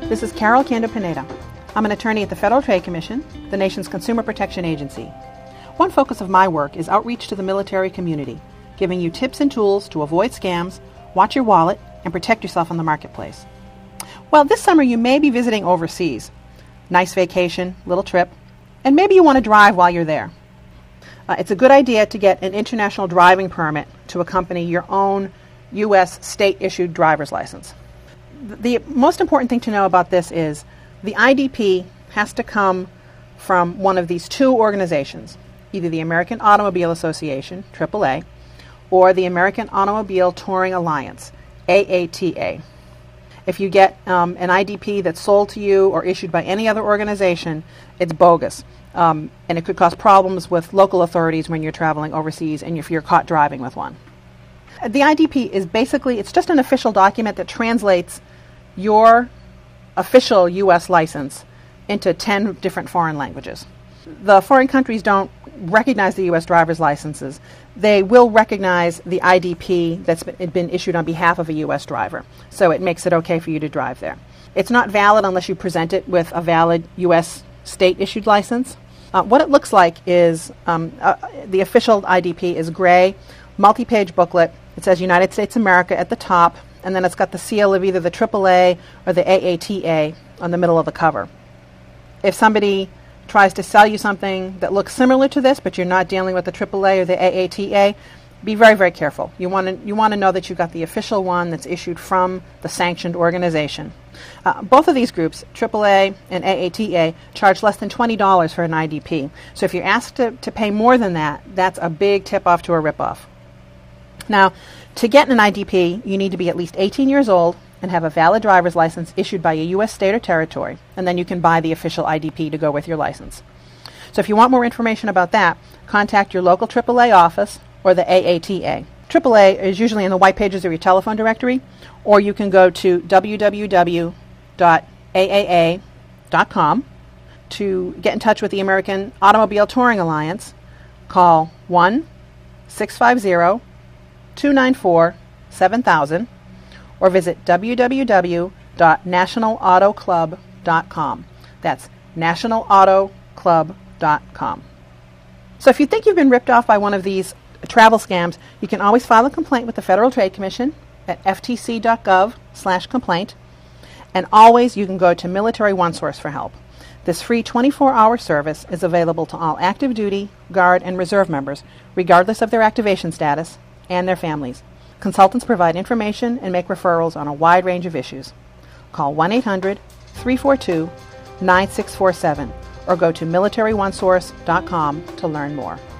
This is Carol Canda-Pineda. I'm an attorney at the Federal Trade Commission, the nation's consumer protection agency. One focus of my work is outreach to the military community, giving you tips and tools to avoid scams, watch your wallet, and protect yourself in the marketplace. Well, this summer you may be visiting overseas. Nice vacation, little trip, and maybe you want to drive while you're there. It's a good idea to get an international driving permit to accompany your own U.S. state-issued driver's license. The most important thing to know about this is the IDP has to come from one of these two organizations, either the American Automobile Association, AAA, or the American Automobile Touring Alliance, AATA. If you get an IDP that's sold to you or issued by any other organization, it's bogus. And it could cause problems with local authorities when you're traveling overseas and if you're caught driving with one. The IDP is basically, it's just an official document that translates your official U.S. license into 10 different foreign languages. The foreign countries don't recognize the U.S. driver's licenses. They will recognize the IDP that's been issued on behalf of a U.S. driver. So it makes it okay for you to drive there. It's not valid unless you present it with a valid U.S. state-issued license. What it looks like is the official IDP is gray, multi-page booklet. It says United States America at the top, and then it's got the seal of either the AAA or the AATA on the middle of the cover. If somebody tries to sell you something that looks similar to this, but you're not dealing with the AAA or the AATA, be very, very careful. You want to know that you've got the official one that's issued from the sanctioned organization. Both of these groups, AAA and AATA, charge less than $20 for an IDP. So if you're asked to pay more than that, that's a big tip-off to a ripoff. Now, to get an IDP, you need to be at least 18 years old and have a valid driver's license issued by a U.S. state or territory, and then you can buy the official IDP to go with your license. So if you want more information about that, contact your local AAA office or the AATA. AAA is usually in the white pages of your telephone directory, or you can go to www.aaa.com. To get in touch with the American Automobile Touring Alliance, call 1-650-294-7000 or visit www.nationalautoclub.com. That's nationalautoclub.com. So if you think you've been ripped off by one of these travel scams, you can always file a complaint with the Federal Trade Commission at ftc.gov/complaint, and always you can go to Military OneSource for help. This free 24-hour service is available to all active duty, Guard, and Reserve members, regardless of their activation status, and their families. Consultants provide information and make referrals on a wide range of issues. Call 1-800-342-9647 or go to militaryonesource.com to learn more.